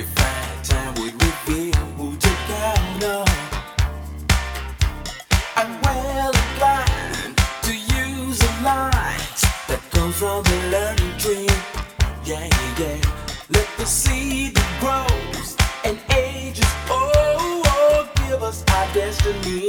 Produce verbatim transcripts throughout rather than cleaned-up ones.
find time would reveal who you count on. I'm well inclined to use the lines that come from the learning tree. Yeah, yeah. Let the seed that grows and ages, oh, oh, give us our destiny.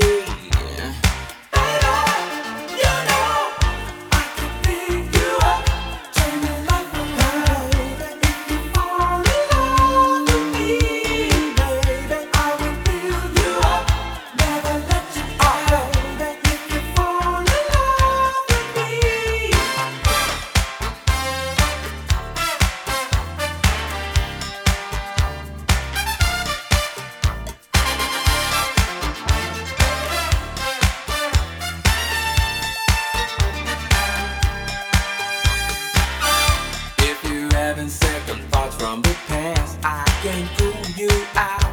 Having second thoughts from the past, I can pull you out.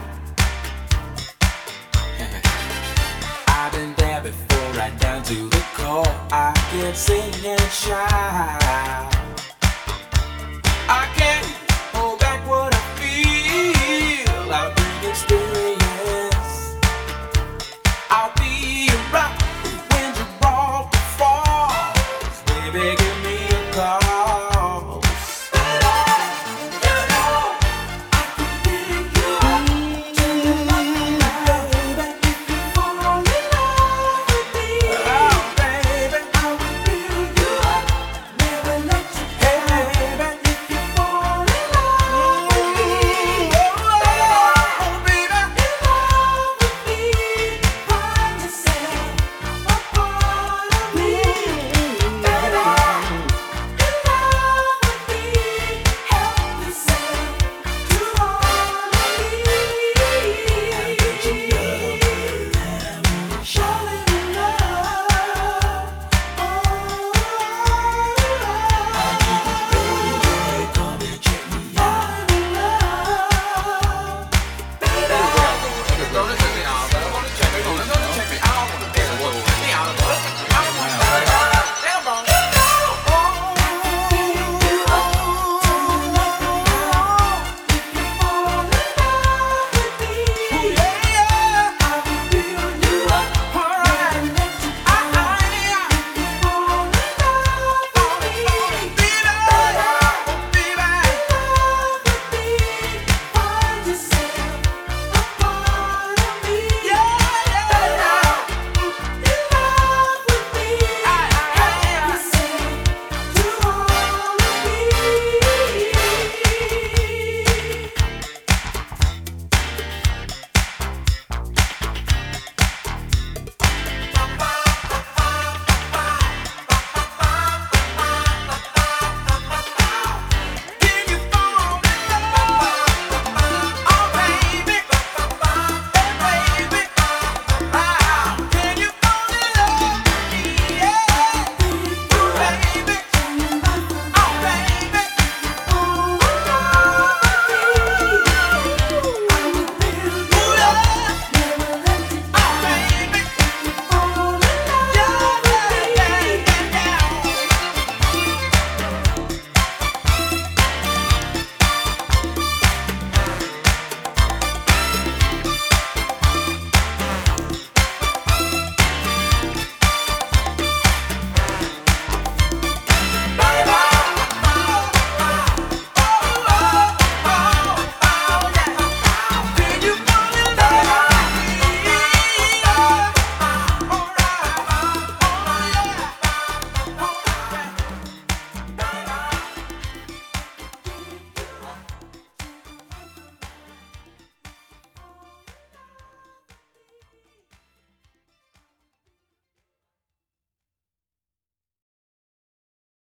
I've been there before, right down to the core. I can sing and shout.